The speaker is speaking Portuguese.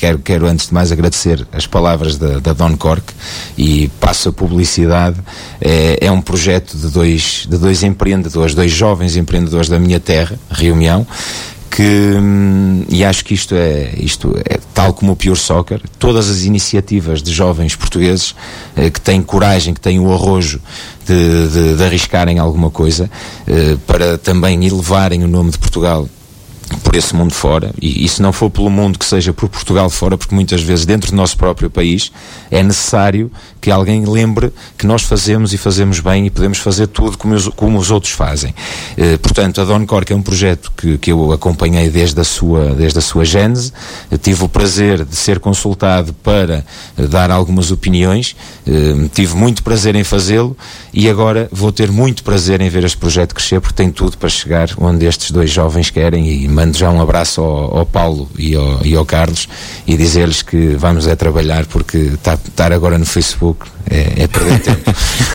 quero antes de mais agradecer as palavras da Don Cork, e passo a publicidade. É um projeto de dois empreendedores, dois jovens empreendedores da minha terra, Rio Mião, e acho que isto é tal como o Pure Soccer. Todas as iniciativas de jovens portugueses que têm coragem, que têm o arrojo de arriscarem alguma coisa, para também elevarem o nome de Portugal por esse mundo fora, e se não for pelo mundo, que seja por Portugal fora, porque muitas vezes dentro do nosso próprio país é necessário que alguém lembre que nós fazemos e fazemos bem, e podemos fazer tudo como os outros fazem. Portanto, a Don Cork é um projeto que eu acompanhei desde a sua gênese. Eu tive o prazer de ser consultado para dar algumas opiniões, tive muito prazer em fazê-lo, e agora vou ter muito prazer em ver este projeto crescer, porque tem tudo para chegar onde estes dois jovens querem. E mando já um abraço ao Paulo e ao Carlos, e dizer-lhes que vamos trabalhar, porque estar agora no Facebook é perder tempo.